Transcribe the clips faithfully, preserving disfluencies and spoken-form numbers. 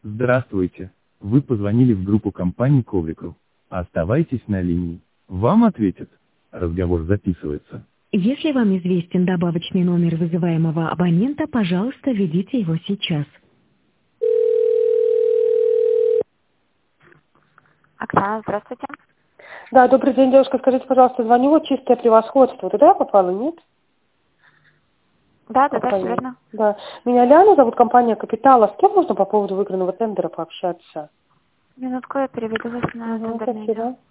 Здравствуйте. Вы позвонили в группу компании Коврикл. Оставайтесь на линии. Вам ответят. Разговор записывается. Если вам известен добавочный номер вызываемого абонента, пожалуйста, введите его сейчас. Оксана, здравствуйте. Да, добрый день, девушка. Скажите, пожалуйста, звоню, вот чистое превосходство. Туда я попала, нет? Да, да, да, Компания. все верно. Да. Меня Ляна зовут, компания «Капитал». А с кем можно по поводу выигранного тендера пообщаться? Минутку, я переведу вас на Угу, тендерный спасибо. отдел.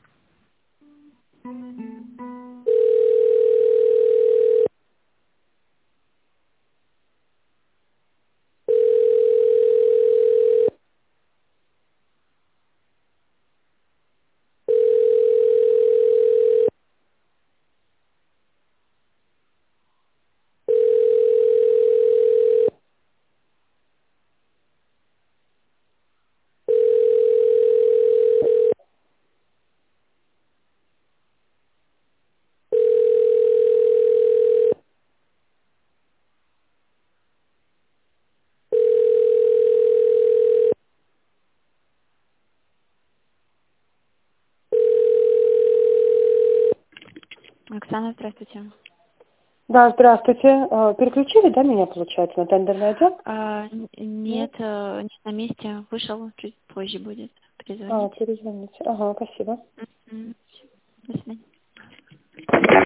Оксана, здравствуйте. Да, здравствуйте. Э, Переключили, да, меня, получается, на тендерный отдел? А, н- нет, э, не на месте. Вышел, чуть позже будет. А, Перезвоните. перезвоните. Ага, спасибо. Мгм. До свидания.